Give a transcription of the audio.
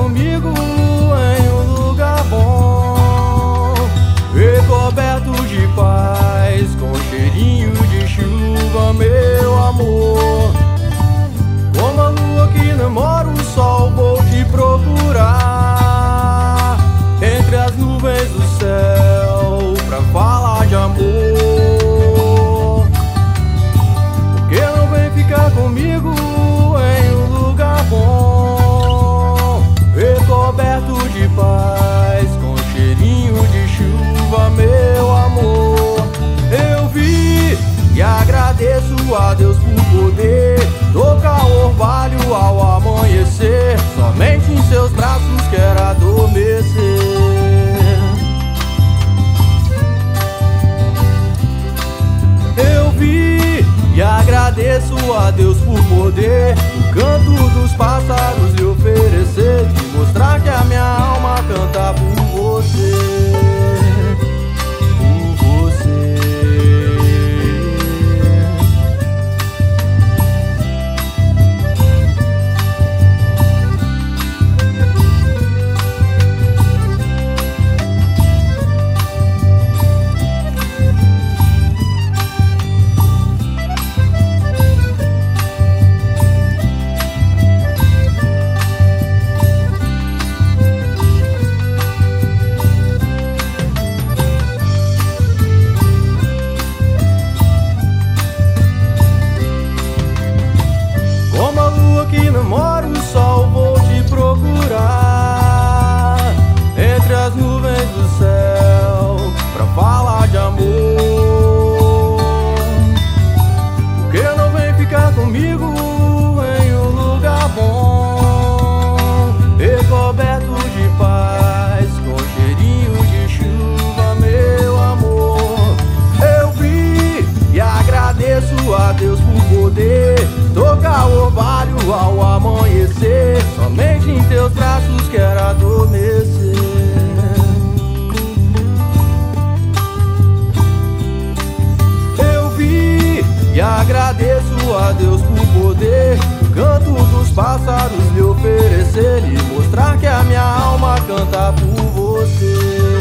comigo em um lugar bom, recoberto de paz, com cheirinho de chuva, meu amor. Como a lua que namora o sol, vou te procurar entre as nuvens do céu pra falar de amor. Porque não vem ficar comigo em um lugar bom, recoberto de paz, com cheirinho de chuva, meu amor. Eu vi e agradeço a Deus por poder tocar o orvalho ao amanhecer. Somente em seus braços quero adormecer. Eu vi e agradeço a Deus por poder o canto dos pássaros lhe oferecer, de mostrar que a minha alma canta por você. Que namora o sol, vou te procurar entre as nuvens do céu pra falar de amor. Porque não vem ficar comigo em um lugar bom, recoberto de paz, com cheirinho de chuva, meu amor. Eu vi e agradeço a Deus por poder tocar o orvalho ao amanhecer. Somente em teus braços quero adormecer. Eu vi e agradeço a Deus por poder o canto dos pássaros lhe oferecer, e mostrar que a minha alma canta por você.